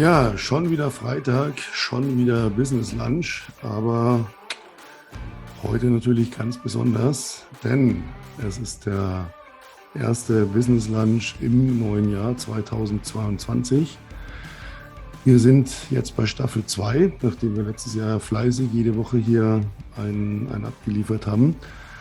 Ja, schon wieder Freitag, schon wieder Business Lunch, aber heute natürlich ganz besonders, denn es ist der erste Business Lunch im neuen Jahr 2022. Wir sind jetzt bei Staffel 2, nachdem wir letztes Jahr fleißig jede Woche hier einen abgeliefert haben.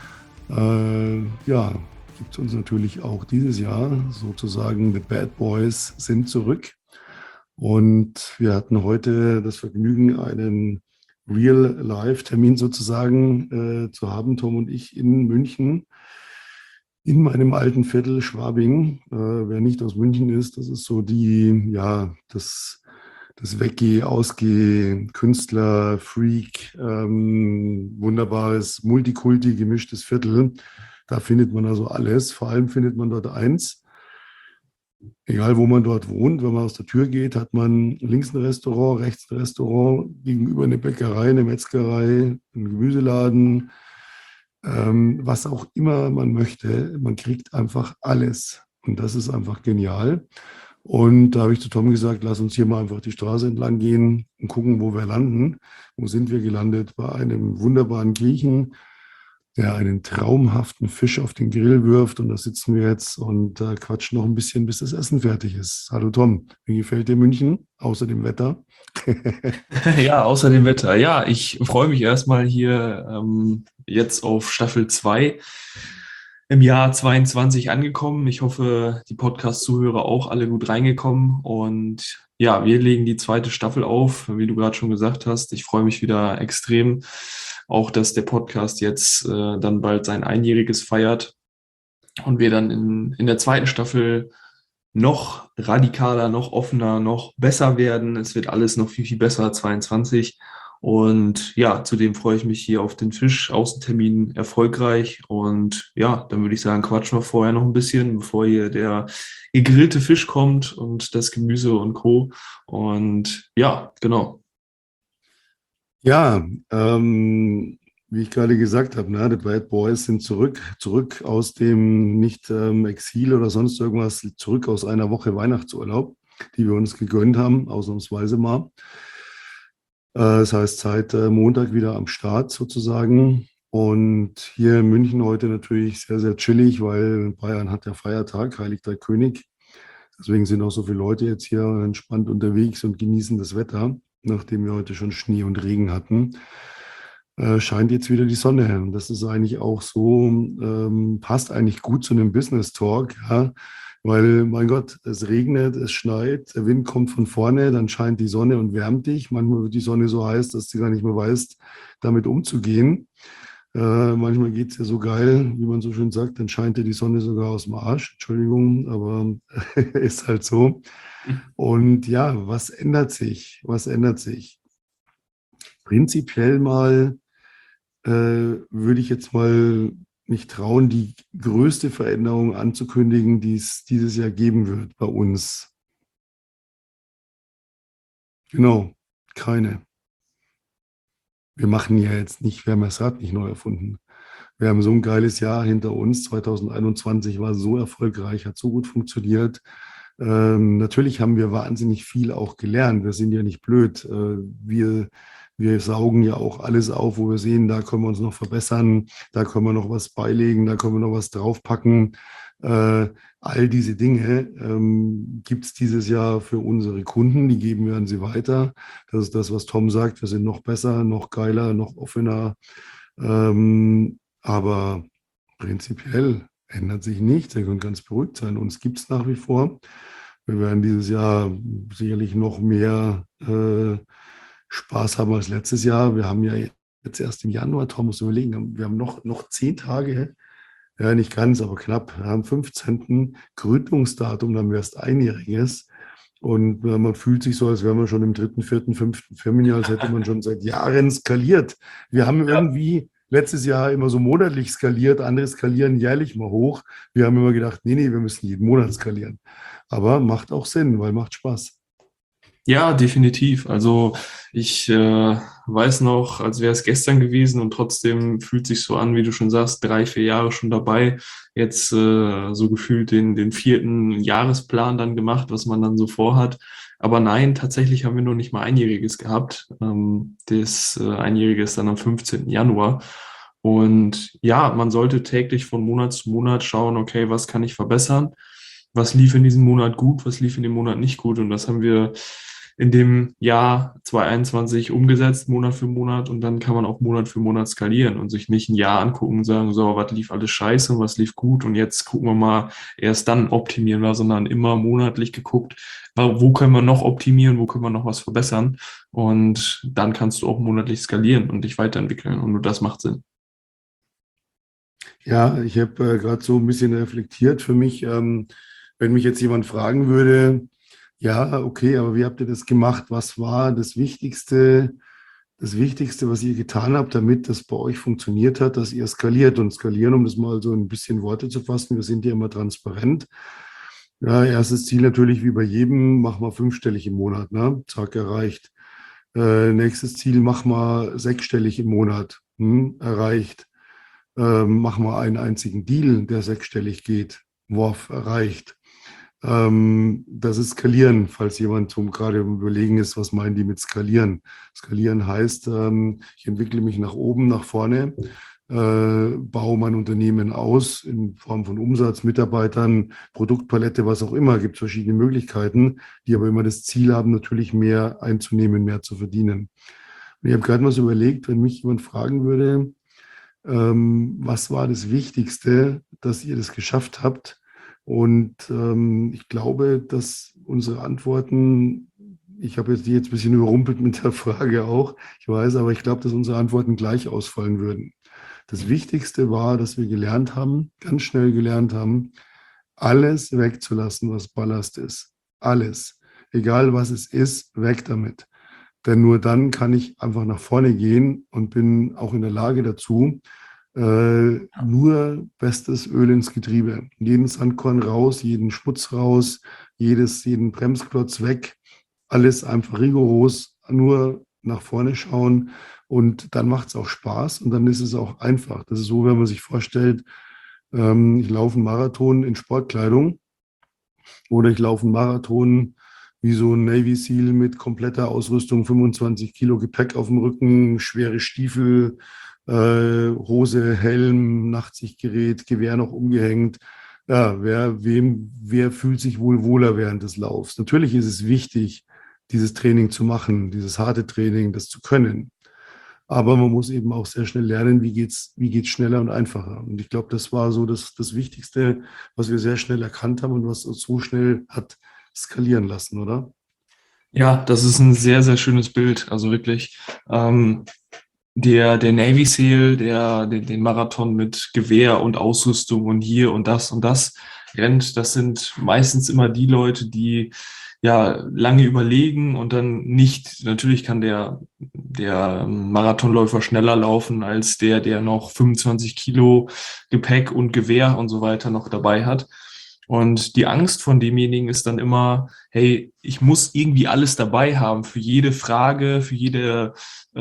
Ja, gibt es uns natürlich auch dieses Jahr sozusagen, The Bad Boys sind zurück. Und wir hatten heute das Vergnügen, einen Real-Life-Termin sozusagen zu haben, Tom und ich in München, in meinem alten Viertel Schwabing. Wer nicht aus München ist, das ist so das Weggeh, Ausgeh, Künstler, Freak, wunderbares Multikulti gemischtes Viertel. Da findet man also alles. Vor allem findet man dort eins. Egal, wo man dort wohnt, wenn man aus der Tür geht, hat man links ein Restaurant, rechts ein Restaurant, gegenüber eine Bäckerei, eine Metzgerei, einen Gemüseladen, was auch immer man möchte. Man kriegt einfach alles. Und das ist einfach genial. Und da habe ich zu Tom gesagt, lass uns hier mal einfach die Straße entlang gehen und gucken, wo wir landen. Wo sind wir gelandet? Bei einem wunderbaren Griechen, der einen traumhaften Fisch auf den Grill wirft. Und da sitzen wir jetzt und quatschen noch ein bisschen, bis das Essen fertig ist. Hallo Tom, wie gefällt dir München, außer dem Wetter? Ja, außer dem Wetter. Ja, ich freue mich erstmal hier jetzt auf Staffel 2 im Jahr 22 angekommen. Ich hoffe, die Podcast-Zuhörer auch alle gut reingekommen. Und ja, wir legen die zweite Staffel auf, wie du gerade schon gesagt hast. Ich freue mich wieder extrem, auch dass der Podcast jetzt dann bald sein Einjähriges feiert und wir dann in der zweiten Staffel noch radikaler, noch offener, noch besser werden. Es wird alles noch viel, viel besser, 22. Und ja, zudem freue ich mich hier auf den Fisch, Außentermin erfolgreich. Und ja, dann würde ich sagen, quatschen wir vorher noch ein bisschen, bevor hier der gegrillte Fisch kommt und das Gemüse und Co. Und ja, genau. Ja, wie ich gerade gesagt habe, ne, die Bad Boys sind zurück aus dem nicht Exil oder sonst irgendwas, zurück aus einer Woche Weihnachtsurlaub, die wir uns gegönnt haben, ausnahmsweise mal. Das heißt, seit Montag wieder am Start sozusagen. Und hier in München heute natürlich sehr, sehr chillig, weil Bayern hat ja Feiertag, Heilig Drei König. Deswegen sind auch so viele Leute jetzt hier entspannt unterwegs und genießen das Wetter, nachdem wir heute schon Schnee und Regen hatten. Scheint jetzt wieder die Sonne. Und das ist eigentlich auch so, passt eigentlich gut zu einem Business Talk, ja? Weil, mein Gott, es regnet, es schneit, der Wind kommt von vorne, dann scheint die Sonne und wärmt dich. Manchmal wird die Sonne so heiß, dass du gar nicht mehr weißt, damit umzugehen. Manchmal geht es ja so geil, wie man so schön sagt, dann scheint dir die Sonne sogar aus dem Arsch. Entschuldigung, aber ist halt so. Und ja, was ändert sich? Was ändert sich? Prinzipiell mal würde ich jetzt mal mich trauen, die größte Veränderung anzukündigen, die es dieses Jahr geben wird bei uns. Genau, keine. Wir machen ja jetzt nicht, wir haben das Rad nicht neu erfunden. Wir haben so ein geiles Jahr hinter uns. 2021 war so erfolgreich, hat so gut funktioniert. Natürlich haben wir wahnsinnig viel auch gelernt. Wir sind ja nicht blöd. Wir saugen ja auch alles auf, wo wir sehen, da können wir uns noch verbessern, da können wir noch was beilegen, da können wir noch was draufpacken. All diese Dinge gibt es dieses Jahr für unsere Kunden, die geben wir an sie weiter. Das ist das, was Tom sagt, wir sind noch besser, noch geiler, noch offener. Aber prinzipiell ändert sich nichts. Ihr könnt ganz beruhigt sein. Uns gibt es nach wie vor. Wir werden dieses Jahr sicherlich noch mehr Spaß haben als letztes Jahr. Wir haben ja jetzt erst im Januar, Tom muss überlegen, wir haben noch 10 Tage, ja nicht ganz, aber knapp, wir haben am 15. Gründungsdatum, dann haben wir erst Einjähriges. Und man fühlt sich so, als wäre man schon im dritten, vierten, fünften Firmenjahr, als hätte man schon seit Jahren skaliert. Wir haben Ja. irgendwie letztes Jahr immer so monatlich skaliert, andere skalieren jährlich mal hoch. Wir haben immer gedacht, nee, wir müssen jeden Monat skalieren. Aber macht auch Sinn, weil macht Spaß. Ja, definitiv. Also ich weiß noch, als wäre es gestern gewesen und trotzdem fühlt sich so an, wie du schon sagst, 3, 4 Jahre schon dabei. Jetzt so gefühlt den vierten Jahresplan dann gemacht, was man dann so vorhat. Aber nein, tatsächlich haben wir noch nicht mal Einjähriges gehabt. Das Einjährige ist dann am 15. Januar. Und ja, man sollte täglich von Monat zu Monat schauen, okay, was kann ich verbessern? Was lief in diesem Monat gut, was lief in dem Monat nicht gut? Und das haben wir in dem Jahr 2021 umgesetzt, Monat für Monat. Und dann kann man auch Monat für Monat skalieren und sich nicht ein Jahr angucken und sagen, so, was lief alles scheiße und was lief gut. Und jetzt gucken wir mal, erst dann optimieren wir, sondern immer monatlich geguckt, wo können wir noch optimieren, wo können wir noch was verbessern. Und dann kannst du auch monatlich skalieren und dich weiterentwickeln. Und nur das macht Sinn. Ja, ich habe gerade so ein bisschen reflektiert für mich, wenn mich jetzt jemand fragen würde, ja, okay, aber wie habt ihr das gemacht? Was war das Wichtigste, was ihr getan habt, damit das bei euch funktioniert hat, dass ihr skaliert und skalieren, um das mal so ein bisschen Worte zu fassen. Wir sind ja immer transparent. Ja, erstes Ziel natürlich wie bei jedem, mach mal fünfstellig im Monat, ne? Zack, erreicht. Nächstes Ziel, mach mal sechsstellig im Monat, erreicht. Mach mal einen einzigen Deal, der sechsstellig geht, Wurf erreicht. Das ist Skalieren, falls jemand gerade im Überlegen ist, was meinen die mit Skalieren. Skalieren heißt, ich entwickle mich nach oben, nach vorne, baue mein Unternehmen aus in Form von Umsatz, Mitarbeitern, Produktpalette, was auch immer. Es gibt verschiedene Möglichkeiten, die aber immer das Ziel haben, natürlich mehr einzunehmen, mehr zu verdienen. Und ich habe gerade mal so überlegt, wenn mich jemand fragen würde, was war das Wichtigste, dass ihr das geschafft habt? Und ich glaube, dass unsere Antworten, ich habe jetzt die jetzt ein bisschen überrumpelt mit der Frage auch, ich weiß, aber ich glaube, dass unsere Antworten gleich ausfallen würden. Das Wichtigste war, dass wir gelernt haben, ganz schnell gelernt haben, alles wegzulassen, was Ballast ist. Alles. Egal was es ist, weg damit. Denn nur dann kann ich einfach nach vorne gehen und bin auch in der Lage dazu, nur bestes Öl ins Getriebe. Jeden Sandkorn raus, jeden Schmutz raus, jeden Bremsklotz weg. Alles einfach rigoros, nur nach vorne schauen. Und dann macht es auch Spaß und dann ist es auch einfach. Das ist so, wenn man sich vorstellt, ich laufe einen Marathon in Sportkleidung oder ich laufe einen Marathon wie so ein Navy SEAL mit kompletter Ausrüstung, 25 Kilo Gepäck auf dem Rücken, schwere Stiefel, Hose, Helm, Nachtsichtgerät, Gewehr noch umgehängt. Ja, wer fühlt sich wohl wohler während des Laufs? Natürlich ist es wichtig, dieses Training zu machen, dieses harte Training, das zu können. Aber man muss eben auch sehr schnell lernen, wie geht's schneller und einfacher. Und ich glaube, das war so das Wichtigste, was wir sehr schnell erkannt haben und was uns so schnell hat skalieren lassen, oder? Ja, das ist ein sehr, sehr schönes Bild. Also wirklich, der Navy SEAL, den Marathon mit Gewehr und Ausrüstung und hier und das rennt, das sind meistens immer die Leute, die ja lange überlegen und dann nicht, natürlich kann der Marathonläufer schneller laufen als der noch 25 Kilo Gepäck und Gewehr und so weiter noch dabei hat. Und die Angst von demjenigen ist dann immer, hey, ich muss irgendwie alles dabei haben für jede Frage, für jede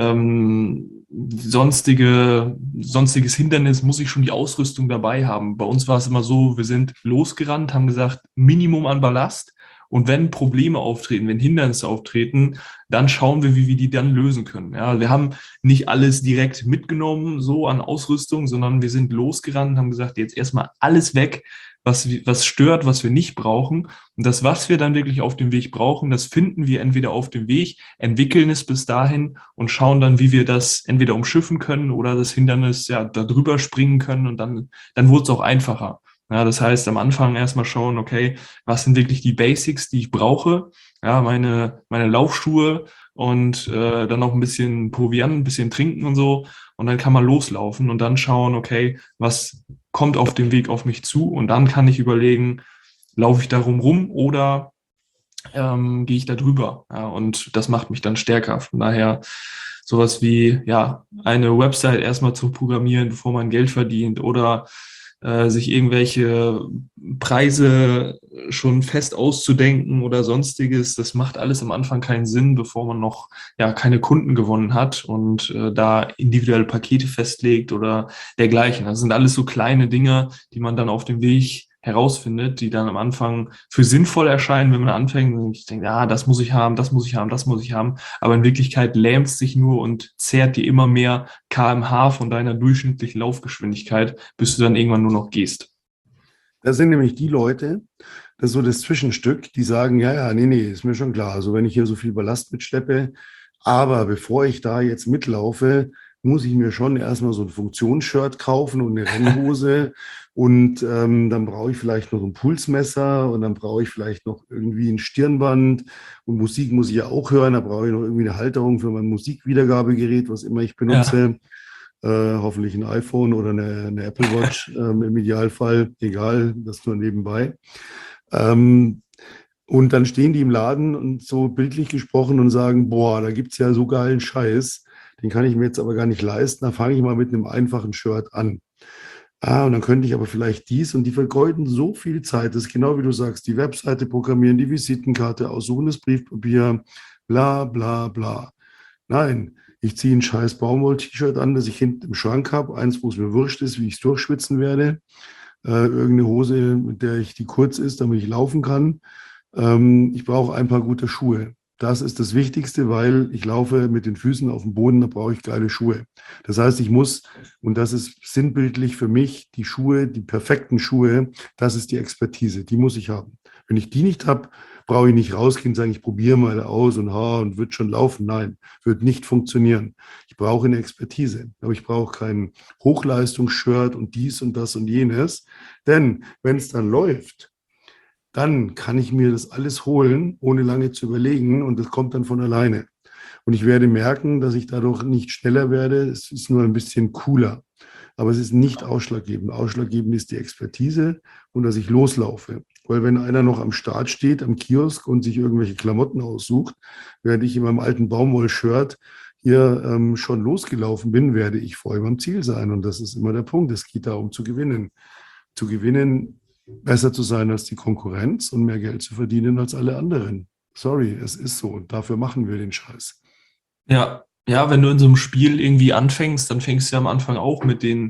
sonstiges Hindernis muss ich schon die Ausrüstung dabei haben. Bei uns war es immer so, wir sind losgerannt, haben gesagt, Minimum an Ballast. Und wenn Probleme auftreten, wenn Hindernisse auftreten, dann schauen wir, wie wir die dann lösen können. Ja, wir haben nicht alles direkt mitgenommen, so an Ausrüstung, sondern wir sind losgerannt, haben gesagt, jetzt erstmal alles weg, was stört, was wir nicht brauchen. Und das, was wir dann wirklich auf dem Weg brauchen, das finden wir entweder auf dem Weg, entwickeln es bis dahin und schauen dann, wie wir das entweder umschiffen können oder das Hindernis ja da drüber springen können und dann wurde es auch einfacher. Ja, das heißt, am Anfang erstmal schauen, okay, was sind wirklich die Basics, die ich brauche? Ja, meine Laufschuhe und dann noch ein bisschen Proviant, ein bisschen trinken und so. Und dann kann man loslaufen und dann schauen, okay, was kommt auf dem Weg auf mich zu? Und dann kann ich überlegen, laufe ich darum rum oder gehe ich da drüber? Ja, und das macht mich dann stärker. Von daher sowas wie, ja, eine Website erstmal zu programmieren, bevor man Geld verdient oder sich irgendwelche Preise schon fest auszudenken oder sonstiges, das macht alles am Anfang keinen Sinn, bevor man noch ja keine Kunden gewonnen hat und da individuelle Pakete festlegt oder dergleichen. Das sind alles so kleine Dinge, die man dann auf dem Weg herausfindet, die dann am Anfang für sinnvoll erscheinen, wenn man anfängt und ich denke, ja, das muss ich haben, das muss ich haben, das muss ich haben. Aber in Wirklichkeit lähmt es sich nur und zehrt dir immer mehr kmh von deiner durchschnittlichen Laufgeschwindigkeit, bis du dann irgendwann nur noch gehst. Das sind nämlich die Leute, das ist so das Zwischenstück, die sagen, ja, ja, nee, ist mir schon klar. Also wenn ich hier so viel Ballast mitschleppe, aber bevor ich da jetzt mitlaufe, muss ich mir schon erstmal so ein Funktionsshirt kaufen und eine Rennhose und dann brauche ich vielleicht noch ein Pulsmesser und dann brauche ich vielleicht noch irgendwie ein Stirnband und Musik muss ich ja auch hören, da brauche ich noch irgendwie eine Halterung für mein Musikwiedergabegerät, was immer ich Ja, benutze. Hoffentlich ein iPhone oder eine Apple Watch im Idealfall, egal, das nur nebenbei. Ähm, und dann stehen die im Laden und so bildlich gesprochen und sagen, boah, da gibt es ja so geilen Scheiß, den kann ich mir jetzt aber gar nicht leisten, da fange ich mal mit einem einfachen Shirt an. Und dann könnte ich aber vielleicht dies und die vergeuden so viel Zeit, das ist genau wie du sagst, die Webseite programmieren, die Visitenkarte aussuchen, das Briefpapier, bla bla bla. Nein, ich ziehe ein scheiß Baumwoll-T-Shirt an, das ich hinten im Schrank habe, eins, wo es mir wurscht ist, wie ich es durchschwitzen werde, irgendeine Hose, mit der die kurz ist, damit ich laufen kann. Ich brauche ein paar gute Schuhe. Das ist das Wichtigste, weil ich laufe mit den Füßen auf dem Boden, da brauche ich geile Schuhe. Das heißt, ich muss, und das ist sinnbildlich für mich, die Schuhe, die perfekten Schuhe, das ist die Expertise, die muss ich haben. Wenn ich die nicht habe, brauche ich nicht rausgehen und sagen, ich probiere mal aus und wird schon laufen. Nein, wird nicht funktionieren. Ich brauche eine Expertise, aber ich brauche kein Hochleistungsshirt und dies und das und jenes. Denn wenn es dann läuft, dann kann ich mir das alles holen, ohne lange zu überlegen und das kommt dann von alleine. Und ich werde merken, dass ich dadurch nicht schneller werde, es ist nur ein bisschen cooler. Aber es ist nicht ausschlaggebend. Ausschlaggebend ist die Expertise und dass ich loslaufe. Weil wenn einer noch am Start steht, am Kiosk und sich irgendwelche Klamotten aussucht, während ich in meinem alten Baumwoll-Shirt hier schon losgelaufen bin, werde ich vor ihm am Ziel sein. Und das ist immer der Punkt. Es geht darum zu gewinnen. Zu gewinnen, besser zu sein als die Konkurrenz und mehr Geld zu verdienen als alle anderen. Sorry, es ist so. Und dafür machen wir den Scheiß. ja, ja, wenn du in so einem Spiel irgendwie anfängst, dann fängst du ja am Anfang auch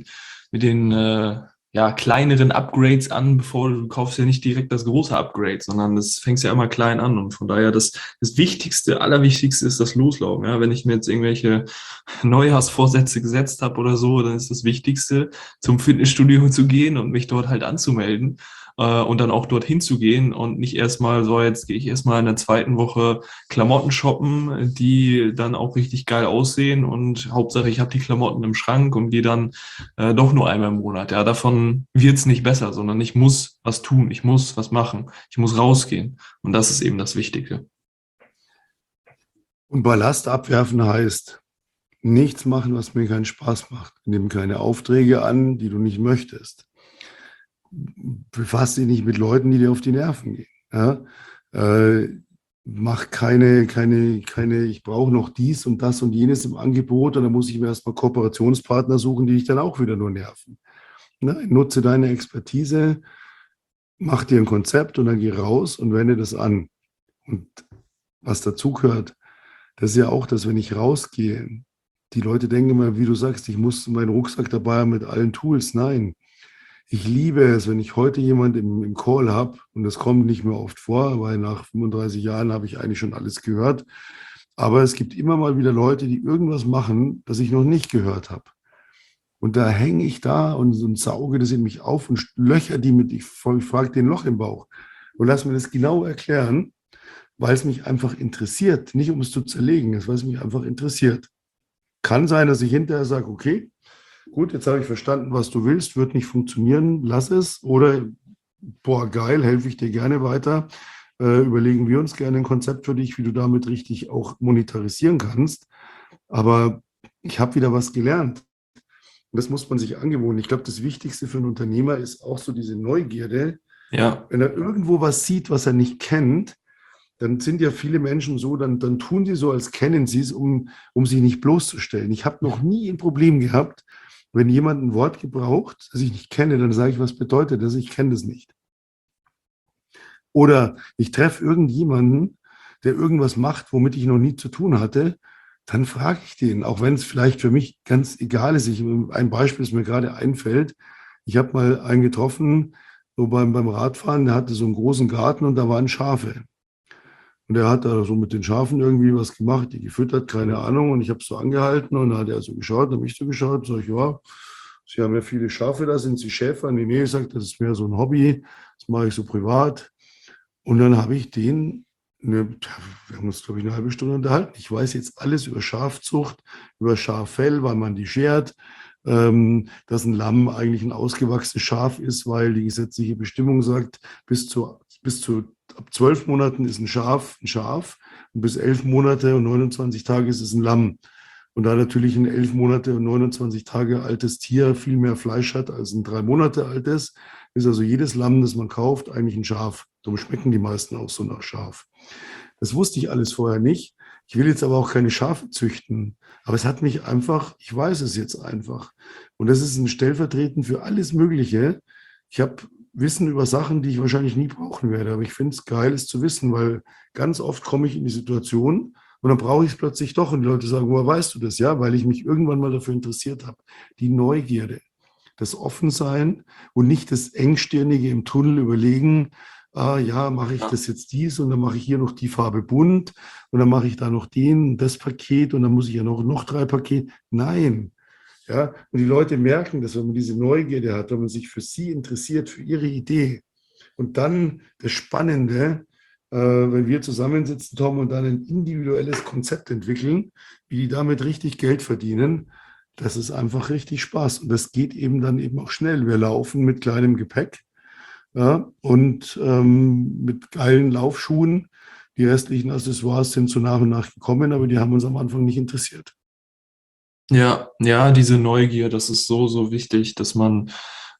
mit den ja, kleineren Upgrades an, bevor du kaufst ja nicht direkt das große Upgrade, sondern das fängst ja immer klein an. Und von daher das Wichtigste, Allerwichtigste ist das Loslaufen. Ja, wenn ich mir jetzt irgendwelche Neujahrsvorsätze gesetzt habe oder so, dann ist das Wichtigste, zum Fitnessstudio zu gehen und mich dort halt anzumelden. Und dann auch dorthin zu gehen und nicht erstmal so, jetzt gehe ich erstmal in der zweiten Woche Klamotten shoppen, die dann auch richtig geil aussehen und Hauptsache ich habe die Klamotten im Schrank und gehe dann doch nur einmal im Monat. Ja, davon wird's nicht besser, sondern ich muss was tun, ich muss was machen, ich muss rausgehen und das ist eben das Wichtige. Und Ballast abwerfen heißt, nichts machen, was mir keinen Spaß macht. Nimm keine Aufträge an, die du nicht möchtest. Befass dich nicht mit Leuten, die dir auf die Nerven gehen. Ja? Mach keine, ich brauche noch dies und das und jenes im Angebot und dann muss ich mir erstmal Kooperationspartner suchen, die dich dann auch wieder nur nerven. Nein, nutze deine Expertise, mach dir ein Konzept und dann geh raus und wende das an. Und was dazu gehört, das ist ja auch, dass wenn ich rausgehe, die Leute denken immer, wie du sagst, ich muss meinen Rucksack dabei haben mit allen Tools. Nein, ich liebe es, wenn ich heute jemand im Call habe, und das kommt nicht mehr oft vor, weil nach 35 Jahren habe ich eigentlich schon alles gehört. Aber es gibt immer mal wieder Leute, die irgendwas machen, das ich noch nicht gehört habe. Und da hänge ich da und sauge das in mich auf und löcher die mit, ich frage den Loch im Bauch und lass mir das genau erklären, weil es mich einfach interessiert. Nicht um es zu zerlegen, es weil es mich einfach interessiert. Kann sein, dass ich hinterher sage, okay, gut, jetzt habe ich verstanden, was du willst, wird nicht funktionieren, lass es. Oder, boah, geil, helfe ich dir gerne weiter. Überlegen wir uns gerne ein Konzept für dich, wie du damit richtig auch monetarisieren kannst. Aber ich habe wieder was gelernt. Und das muss man sich angewöhnen. Ich glaube, das Wichtigste für einen Unternehmer ist auch so diese Neugierde. Ja, Wenn er irgendwo was sieht, was er nicht kennt, dann sind ja viele Menschen so, dann tun sie so, als kennen sie es, um sich nicht bloßzustellen. Ich habe noch nie ein Problem gehabt, wenn jemand ein Wort gebraucht, das ich nicht kenne, dann sage ich, was bedeutet das? Ich kenne das nicht. Oder ich treffe irgendjemanden, der irgendwas macht, womit ich noch nie zu tun hatte, dann frage ich den, auch wenn es vielleicht für mich ganz egal ist. Ein Beispiel, das mir gerade einfällt. Ich habe mal einen getroffen so beim Radfahren, der hatte so einen großen Garten und da waren Schafe. Und er hat da so mit den Schafen irgendwie was gemacht, die gefüttert, keine Ahnung. Und ich habe so angehalten und dann hat er so geschaut, habe ich so geschaut, sag ich, ja, Sie haben ja viele Schafe da, sind Sie Schäfer? Nee, nee, ich sage, das ist mehr so ein Hobby, das mache ich so privat. Und dann habe ich wir haben uns, glaube ich, eine halbe Stunde unterhalten. Ich weiß jetzt alles über Schafzucht, über Schaffell, weil man die schert, dass ein Lamm eigentlich ein ausgewachsenes Schaf ist, weil die gesetzliche Bestimmung sagt, ab 12 Monaten ist ein Schaf und bis 11 Monate und 29 Tage ist es ein Lamm. Und da natürlich ein 11 Monate und 29 Tage altes Tier viel mehr Fleisch hat als ein 3 Monate altes, ist also jedes Lamm, das man kauft, eigentlich ein Schaf. Darum schmecken die meisten auch so nach Schaf. Das wusste ich alles vorher nicht. Ich will jetzt aber auch keine Schafe züchten. Aber es hat mich einfach, ich weiß es jetzt einfach. Und das ist ein Stellvertretend für alles Mögliche. Ich habe Wissen über Sachen, die ich wahrscheinlich nie brauchen werde. Aber ich finde es geil, es zu wissen, weil ganz oft komme ich in die Situation und dann brauche ich es plötzlich doch. Und die Leute sagen, woher weißt du das? Ja, weil ich mich irgendwann mal dafür interessiert habe. Die Neugierde, das Offensein und nicht das Engstirnige im Tunnel überlegen, ja, mache ich das jetzt dies und dann mache ich hier noch die Farbe bunt und dann mache ich da noch das Paket und dann muss ich ja noch 3 Pakete. Nein. Ja, und die Leute merken das, wenn man diese Neugierde hat, wenn man sich für sie interessiert, für ihre Idee. Und dann das Spannende, wenn wir zusammensitzen, Tom, und dann ein individuelles Konzept entwickeln, wie die damit richtig Geld verdienen, das ist einfach richtig Spaß. Und das geht eben dann eben auch schnell. Wir laufen mit kleinem Gepäck, ja, und mit geilen Laufschuhen. Die restlichen Accessoires sind so nach und nach gekommen, aber die haben uns am Anfang nicht interessiert. Ja, ja, diese Neugier, das ist so, so wichtig, dass man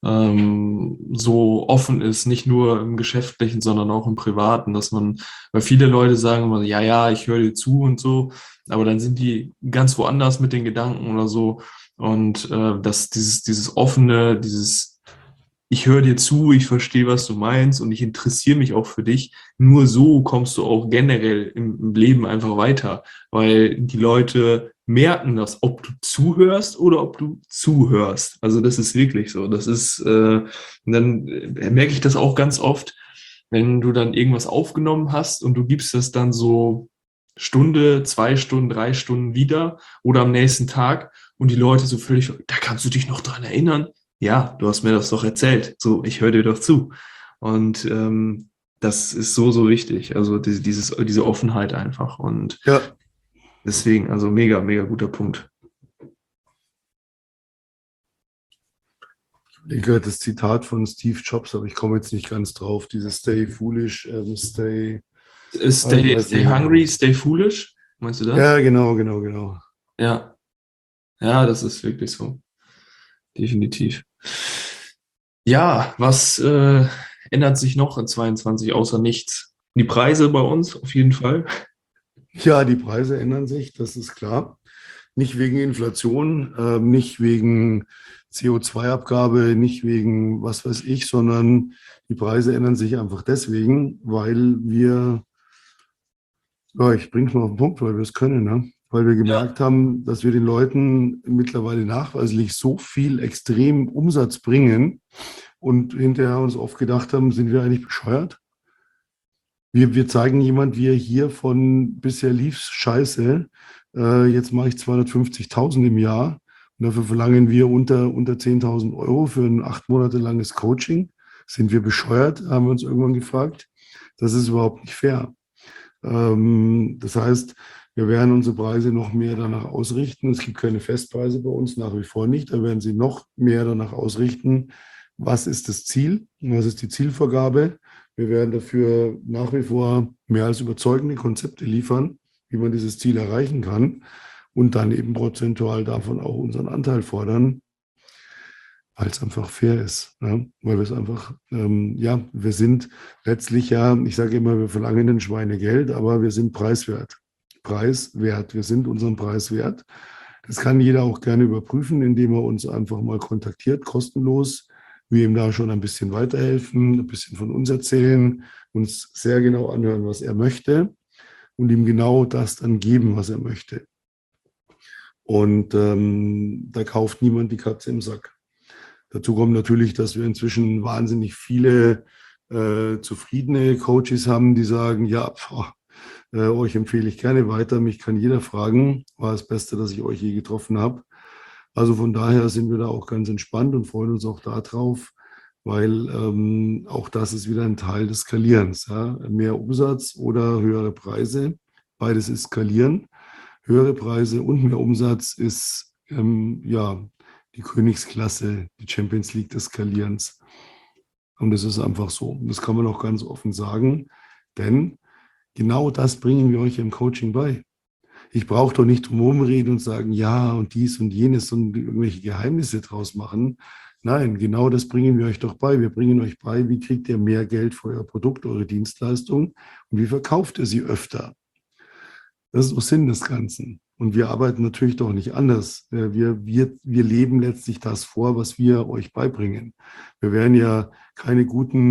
so offen ist, nicht nur im Geschäftlichen, sondern auch im Privaten, weil viele Leute sagen immer, ja, ja, ich höre dir zu und so, aber dann sind die ganz woanders mit den Gedanken oder so. Und dieses offene, ich höre dir zu, ich verstehe, was du meinst und ich interessiere mich auch für dich. Nur so kommst du auch generell im Leben einfach weiter, weil die Leute merken das, ob du zuhörst oder ob du zuhörst. Also das ist wirklich so. Dann merke ich das auch ganz oft, wenn du dann irgendwas aufgenommen hast und du gibst das dann so Stunde, 2 Stunden, 3 Stunden wieder oder am nächsten Tag und die Leute so völlig, da kannst du dich noch dran erinnern. Ja, du hast mir das doch erzählt. So, ich höre dir doch zu. Und das ist so, so wichtig. Also diese Offenheit einfach. Und Ja, deswegen, also mega, mega guter Punkt. ich gehört das Zitat von Steve Jobs, aber ich komme jetzt nicht ganz drauf. Dieses Stay foolish, ich weiß Stay nicht mehr hungry, genau. stay foolish. Meinst du das? Ja, genau, genau, genau. Ja, ja, das ist wirklich so. Definitiv. Ja, was ändert sich noch in 22 außer nichts? Die Preise bei uns auf jeden Fall. Ja, die Preise ändern sich, das ist klar. Nicht wegen Inflation, nicht wegen CO2-Abgabe, nicht wegen was weiß ich, sondern die Preise ändern sich einfach deswegen, weil ich bringe es mal auf den Punkt, weil wir es können, ne? Weil wir Ja. gemerkt haben, dass wir den Leuten mittlerweile nachweislich so viel extrem Umsatz bringen und hinterher uns oft gedacht haben, sind wir eigentlich bescheuert? Wir zeigen jemand, wie er hier von bisher lief's scheiße, jetzt mache ich 250.000 im Jahr und dafür verlangen wir unter 10.000 Euro für ein 8 Monate langes Coaching. Sind wir bescheuert, haben wir uns irgendwann gefragt. Das ist überhaupt nicht fair. Das heißt, wir werden unsere Preise noch mehr danach ausrichten. Es gibt keine Festpreise bei uns, nach wie vor nicht. Da werden sie noch mehr danach ausrichten, was ist das Ziel, was ist die Zielvorgabe. Wir werden dafür nach wie vor mehr als überzeugende Konzepte liefern, wie man dieses Ziel erreichen kann und dann eben prozentual davon auch unseren Anteil fordern, weil es einfach fair ist. Ja? Weil wir es einfach, ja, wir sind letztlich ja, ich sage immer, wir verlangen den Schweinegeld, aber wir sind preiswert. Preiswert, wir sind unseren Preis wert. Das kann jeder auch gerne überprüfen, indem er uns einfach mal kontaktiert, kostenlos. Wir ihm da schon ein bisschen weiterhelfen, ein bisschen von uns erzählen, uns sehr genau anhören, was er möchte und ihm genau das dann geben, was er möchte. Und da kauft niemand die Katze im Sack. Dazu kommt natürlich, dass wir inzwischen wahnsinnig viele zufriedene Coaches haben, die sagen, ja, euch empfehle ich gerne weiter, mich kann jeder fragen, war das Beste, das ich euch je getroffen habe. Also von daher sind wir da auch ganz entspannt und freuen uns auch darauf, weil auch das ist wieder ein Teil des Skalierens. Ja? Mehr Umsatz oder höhere Preise, beides ist Skalieren. Höhere Preise und mehr Umsatz ist ja die Königsklasse, die Champions League des Skalierens. Und das ist einfach so. Das kann man auch ganz offen sagen, denn genau das bringen wir euch im Coaching bei. Ich brauche doch nicht drum reden und sagen, ja und dies und jenes und irgendwelche Geheimnisse draus machen. Nein, genau das bringen wir euch doch bei. Wir bringen euch bei, wie kriegt ihr mehr Geld für euer Produkt, eure Dienstleistung und wie verkauft ihr sie öfter. Das ist doch Sinn des Ganzen. Und wir arbeiten natürlich doch nicht anders. Wir leben letztlich das vor, was wir euch beibringen. Wir wären ja kein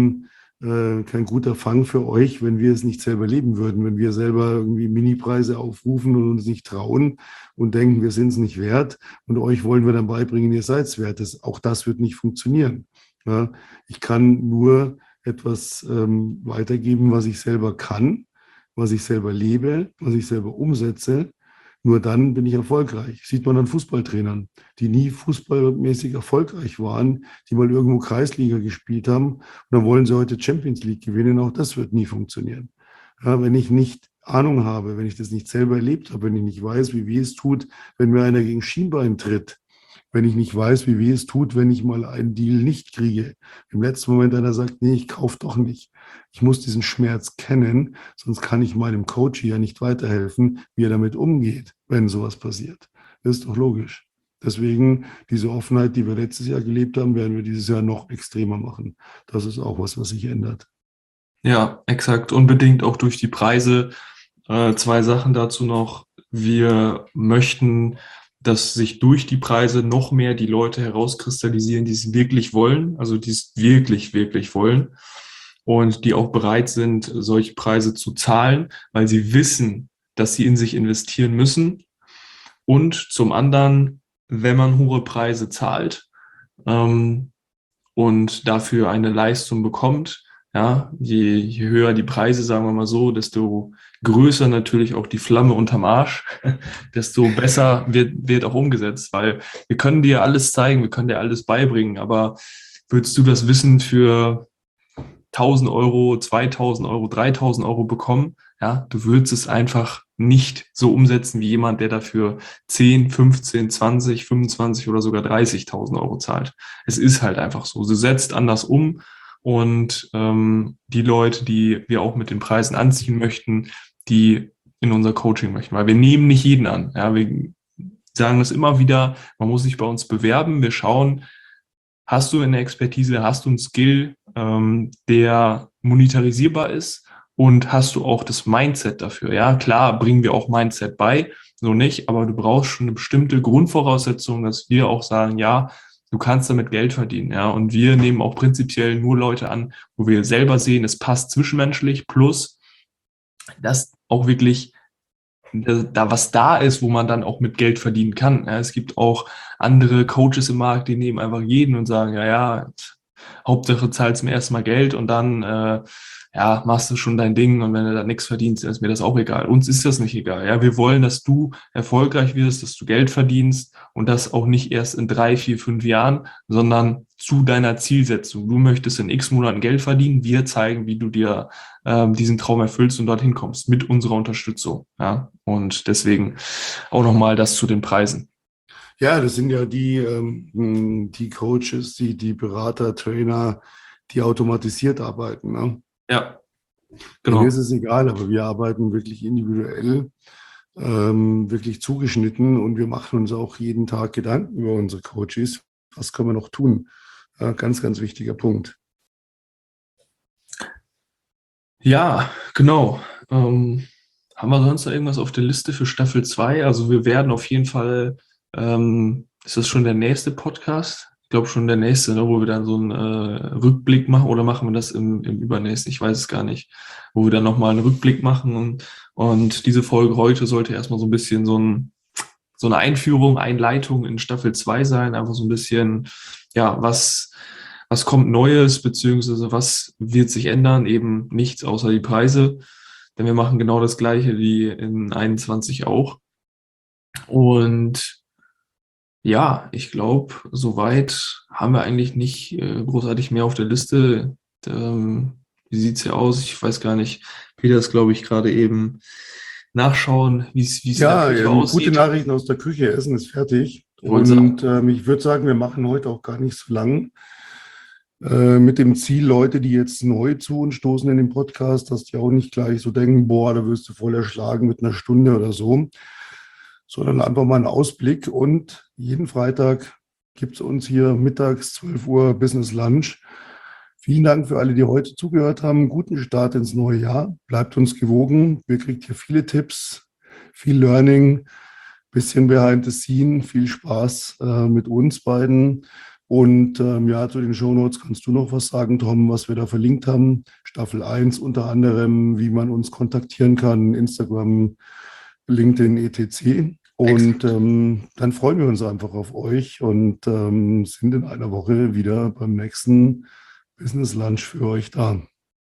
guter Fang für euch, wenn wir es nicht selber leben würden, wenn wir selber irgendwie Minipreise aufrufen und uns nicht trauen und denken, wir sind es nicht wert und euch wollen wir dann beibringen, ihr seid es wert. Auch das wird nicht funktionieren. Ja, ich kann nur etwas weitergeben, was ich selber kann, was ich selber lebe, was ich selber umsetze. Nur dann bin ich erfolgreich. Sieht man an Fußballtrainern, die nie fußballmäßig erfolgreich waren, die mal irgendwo Kreisliga gespielt haben. Und dann wollen sie heute Champions League gewinnen. Auch das wird nie funktionieren. Ja, wenn ich nicht Ahnung habe, wenn ich das nicht selber erlebt habe, wenn ich nicht weiß, wie weh es tut, wenn mir einer gegen Schienbein tritt, wenn ich nicht weiß, wie weh es tut, wenn ich mal einen Deal nicht kriege. Im letzten Moment einer sagt, nee, ich kaufe doch nicht. Ich muss diesen Schmerz kennen, sonst kann ich meinem Coach ja nicht weiterhelfen, wie er damit umgeht, wenn sowas passiert. Das ist doch logisch. Deswegen diese Offenheit, die wir letztes Jahr gelebt haben, werden wir dieses Jahr noch extremer machen. Das ist auch was sich ändert. Ja, exakt. Unbedingt auch durch die Preise. Zwei Sachen dazu noch. Wir möchten, dass sich durch die Preise noch mehr die Leute herauskristallisieren, die es wirklich wollen, also die es wirklich, wirklich wollen und die auch bereit sind, solche Preise zu zahlen, weil sie wissen, dass sie in sich investieren müssen. Und zum anderen, wenn man hohe Preise zahlt und dafür eine Leistung bekommt, ja, je höher die Preise, sagen wir mal so, desto größer natürlich auch die Flamme unterm Arsch, desto besser wird auch umgesetzt, weil wir können dir alles zeigen, wir können dir alles beibringen, aber würdest du das Wissen für 1.000 Euro, 2.000 Euro, 3.000 Euro bekommen, ja, du würdest es einfach nicht so umsetzen wie jemand, der dafür 10, 15, 20, 25 oder sogar 30.000 Euro zahlt. Es ist halt einfach so. Du setzt anders um und die Leute, die wir auch mit den Preisen anziehen möchten, die in unser Coaching möchten, weil wir nehmen nicht jeden an. Ja, wir sagen das immer wieder, man muss sich bei uns bewerben. Wir schauen, hast du eine Expertise, hast du einen Skill, der monetarisierbar ist und hast du auch das Mindset dafür. Ja, klar, bringen wir auch Mindset bei, so nicht, aber du brauchst schon eine bestimmte Grundvoraussetzung, dass wir auch sagen, ja, du kannst damit Geld verdienen, ja, und wir nehmen auch prinzipiell nur Leute an, wo wir selber sehen, es passt zwischenmenschlich, plus, dass auch wirklich da was da ist, wo man dann auch mit Geld verdienen kann. Ja, es gibt auch andere Coaches im Markt, die nehmen einfach jeden und sagen, ja, Hauptsache zahlst mir erstmal Geld und dann ja, machst du schon dein Ding und wenn du da nichts verdienst, dann ist mir das auch egal. Uns ist das nicht egal. Ja, wir wollen, dass du erfolgreich wirst, dass du Geld verdienst und das auch nicht erst in 3, 4, 5 Jahren, sondern zu deiner Zielsetzung. Du möchtest in X Monaten Geld verdienen. Wir zeigen, wie du dir diesen Traum erfüllst und dorthin kommst mit unserer Unterstützung. Ja, und deswegen auch nochmal das zu den Preisen. Ja, das sind ja die Coaches, die Berater, Trainer, die automatisiert arbeiten. Ne? Ja, Denen genau. ist es egal, aber wir arbeiten wirklich individuell, wirklich zugeschnitten und wir machen uns auch jeden Tag Gedanken über unsere Coaches. Was können wir noch tun? Ja, ganz, ganz wichtiger Punkt. Ja, genau. Haben wir sonst noch irgendwas auf der Liste für Staffel 2? Also wir werden auf jeden Fall, ist das schon der nächste Podcast? Ich glaube schon der nächste, ne, wo wir dann so einen Rückblick machen oder machen wir das im übernächsten? Ich weiß es gar nicht. Wo wir dann nochmal einen Rückblick machen und diese Folge heute sollte erstmal so ein bisschen so ein so eine Einführung, Einleitung in Staffel 2 sein, einfach so ein bisschen, ja, was kommt Neues, beziehungsweise was wird sich ändern, eben nichts außer die Preise, denn wir machen genau das Gleiche wie in 21 auch. Und ja, ich glaube, soweit haben wir eigentlich nicht großartig mehr auf der Liste. Wie sieht's hier aus? Ich weiß gar nicht. Peter ist, glaube ich, gerade eben nachschauen, wie es in der Küche gute aussieht. Nachrichten aus der Küche. Essen ist fertig. Ich wollte Und ich würde sagen, wir machen heute auch gar nicht so lang. Mit dem Ziel, Leute, die jetzt neu zu uns stoßen in den Podcast, dass die auch nicht gleich so denken, boah, da wirst du voll erschlagen mit einer Stunde oder so, sondern einfach mal einen Ausblick. Und jeden Freitag gibt es uns hier mittags 12 Uhr Business Lunch. Vielen Dank für alle, die heute zugehört haben. Guten Start ins neue Jahr. Bleibt uns gewogen. Ihr kriegt hier viele Tipps, viel Learning, bisschen behind the scene, viel Spaß mit uns beiden. Und zu den Shownotes kannst du noch was sagen, Tom, was wir da verlinkt haben. Staffel 1 unter anderem, wie man uns kontaktieren kann, Instagram, LinkedIn, etc. Und dann freuen wir uns einfach auf euch und sind in einer Woche wieder beim nächsten Business Lunch für euch da.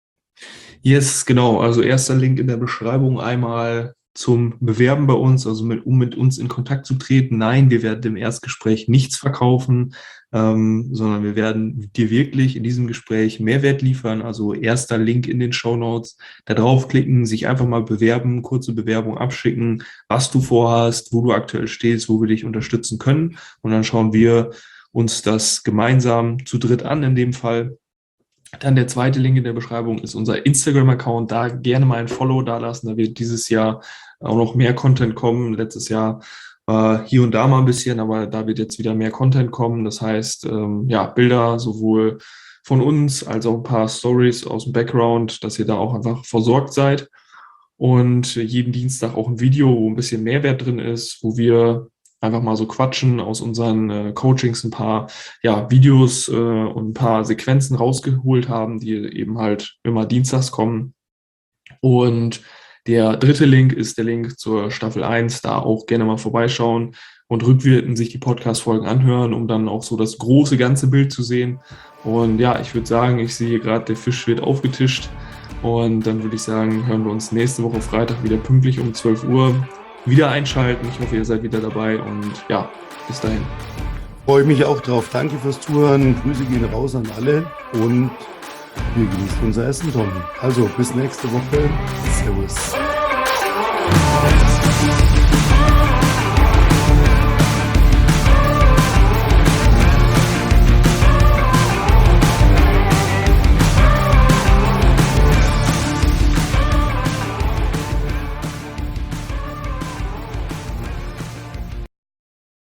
Yes, genau. Also erster Link in der Beschreibung einmal zum Bewerben bei uns, also um mit uns in Kontakt zu treten. Nein, wir werden im Erstgespräch nichts verkaufen, sondern wir werden dir wirklich in diesem Gespräch Mehrwert liefern. Also erster Link in den Shownotes, da draufklicken, sich einfach mal bewerben, kurze Bewerbung abschicken, was du vorhast, wo du aktuell stehst, wo wir dich unterstützen können. Und dann schauen wir uns das gemeinsam zu dritt an in dem Fall. Dann der zweite Link in der Beschreibung ist unser Instagram-Account. Da gerne mal ein Follow da lassen. Da wird dieses Jahr auch noch mehr Content kommen. Letztes Jahr hier und da mal ein bisschen, aber da wird jetzt wieder mehr Content kommen. Das heißt, Bilder sowohl von uns als auch ein paar Stories aus dem Background, dass ihr da auch einfach versorgt seid. Und jeden Dienstag auch ein Video, wo ein bisschen Mehrwert drin ist, wo wir einfach mal so quatschen, aus unseren Coachings ein paar Videos und ein paar Sequenzen rausgeholt haben, die eben halt immer dienstags kommen. Und der dritte Link ist der Link zur Staffel 1, da auch gerne mal vorbeischauen und rückwirkend sich die Podcast-Folgen anhören, um dann auch so das große ganze Bild zu sehen. Und ja, ich würde sagen, ich sehe gerade, der Fisch wird aufgetischt. Und dann würde ich sagen, hören wir uns nächste Woche Freitag wieder pünktlich um 12 Uhr wieder einschalten. Ich hoffe, ihr seid wieder dabei und ja, bis dahin. Freue mich auch drauf. Danke fürs Zuhören. Grüße gehen raus an alle und wir genießen unser Essen, Tom. Also bis nächste Woche. Servus.